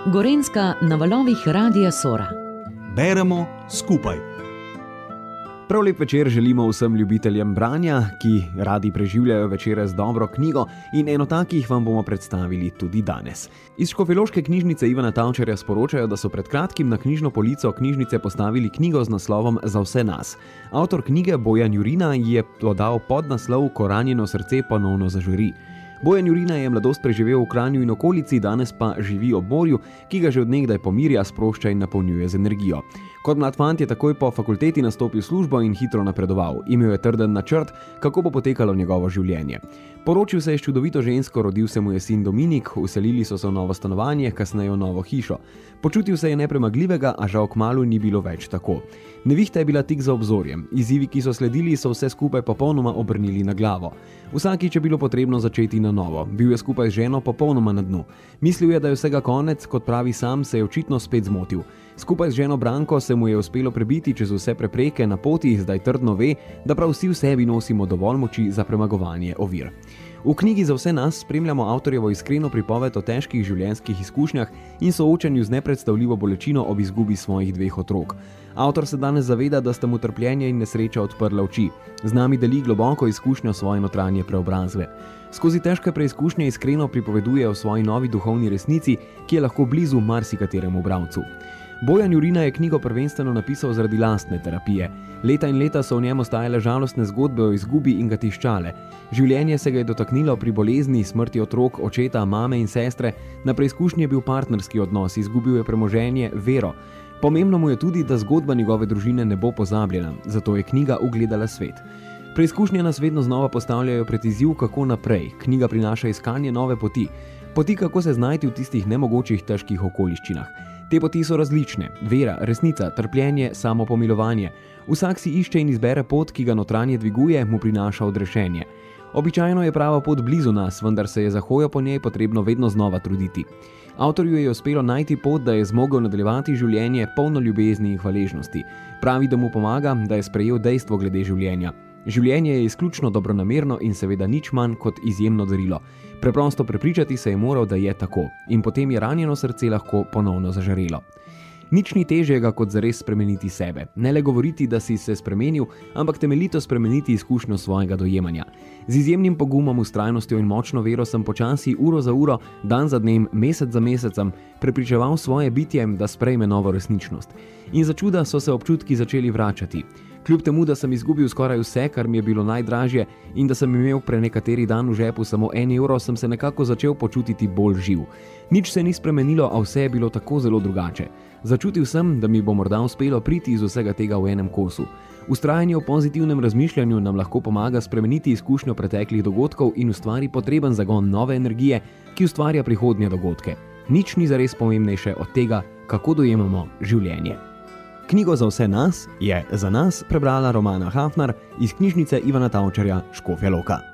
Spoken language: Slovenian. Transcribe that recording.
Gorenjska na valovih Radia Sora. Beremo skupaj. Prav lep večer želimo vsem ljubiteljem branja, ki radi preživljajo večere z dobro knjigo, in eno takih vam bomo predstavili tudi danes. Iz Škofjeloške knjižnice Ivana Tavčarja sporočajo, da so pred kratkim na knjižno polico knjižnice postavili knjigo z naslovom Za vse nas. Avtor knjige Bojan Jurina je dodal podnaslov Ko ranjeno srce ponovno zažari. Bojan Jurina je mladost preživel v Kranju in okolici, danes pa živi ob morju, ki ga že od nekdaj pomirja, sprošča in napolnjuje z energijo. Kot mlad fant je takoj po fakulteti nastopil službo in hitro napredoval. Imel je trden načrt, kako bo potekalo njegovo življenje. Poročil se je s čudovito žensko, rodil se mu je sin Dominik, vselili so se v novo stanovanje, kasneje v novo hišo. Počutil se je nepremagljivega, a žal kmalu ni bilo več tako. Nevihta je bila tik za obzorjem. Izzivi, ki so sledili, so vse skupaj popolnoma obrnili na glavo. Vsakič je bilo potrebno začeti na novo. Bil je skupaj z ženo popolnoma na dnu. Mislil je, da je vsega konec, kot pravi sam, se je očitno spet zmotil. Skupaj z ženo Branko se mu je uspelo prebiti čez vse prepreke na poti, zdaj trdno ve, da prav vsi v sebi nosimo dovolj moči za premagovanje ovir. V knjigi Za vse nas spremljamo avtorjevo iskreno pripoved o težkih življenjskih izkušnjah in soočanju z nepredstavljivo bolečino ob izgubi svojih 2 otrok. Avtor se danes zaveda, da sta mu trpljenje in nesreča odprla oči. Z nami deli globoko izkušnjo svoje notranje preobrazbe. Skozi težke preizkušnje iskreno pripoveduje o svoji novi duhovni resnici, ki je lahko blizu marsikateremu bralcu. Bojan Jurina je knjigo prvenstveno napisal zaradi lastne terapije. Leta in leta so v njem ostajale žalostne zgodbe o izgubi in ga tiščale. Življenje se ga je dotaknilo pri bolezni, smrti otrok, očeta, mame in sestre, na preizkušnji je bil partnerski odnos, izgubil je premoženje, vero. Pomembno mu je tudi, da zgodba njegove družine ne bo pozabljena, zato je knjiga ugledala svet. Preizkušnje nas vedno znova postavljajo pred izziv, kako naprej. Knjiga prinaša iskanje nove poti. Poti, kako se znajti v tistih nemogočih težkih okoliščinah. Te poti so različne. Vera, resnica, trpljenje, samopomilovanje. Vsak si išče in izbere pot, ki ga notranje dviguje, mu prinaša odrešenje. Običajno je prava pot blizu nas, vendar se je za hojo po njej potrebno vedno znova truditi. Avtorju je uspelo najti pot, da je zmogel nadaljevati življenje polno ljubezni in hvaležnosti. Pravi, da mu pomaga, da je sprejel dejstvo glede življenja. Življenje je izključno dobronamerno in seveda nič manj kot izjemno darilo. Preprosto prepričati se je moral, da je tako, in potem je ranjeno srce lahko ponovno zažarelo. Nič ni težjega, kot zares spremeniti sebe. Ne le govoriti, da si se spremenil, ampak temeljito spremeniti izkušnjo svojega dojemanja. Z izjemnim pogumom, vztrajnostjo in močno vero sem počasi, uro za uro, dan za dnem, mesec za mesecem prepričeval svoje bitje, da sprejme novo resničnost. In za čuda so se občutki začeli vračati. Kljub temu, da sem izgubil skoraj vse, kar mi je bilo najdražje, in da sem imel prenekateri dan v žepu samo 1 evro, sem se nekako začel počutiti bolj živ. Nič se ni spremenilo, a vse je bilo tako zelo drugače. Začutil sem, da mi bo morda uspelo priti iz vsega tega v enem kosu. Vztrajanje v pozitivnem razmišljanju nam lahko pomaga spremeniti izkušnjo preteklih dogodkov in ustvari potreben zagon nove energije, ki ustvarja prihodnje dogodke. Nič ni zares pomembnejše od tega, kako dojemamo življenje. Knjigo Za vse nas je za nas prebrala Romana Hafnar iz knjižnice Ivana Tavčarja, Škofja Loka.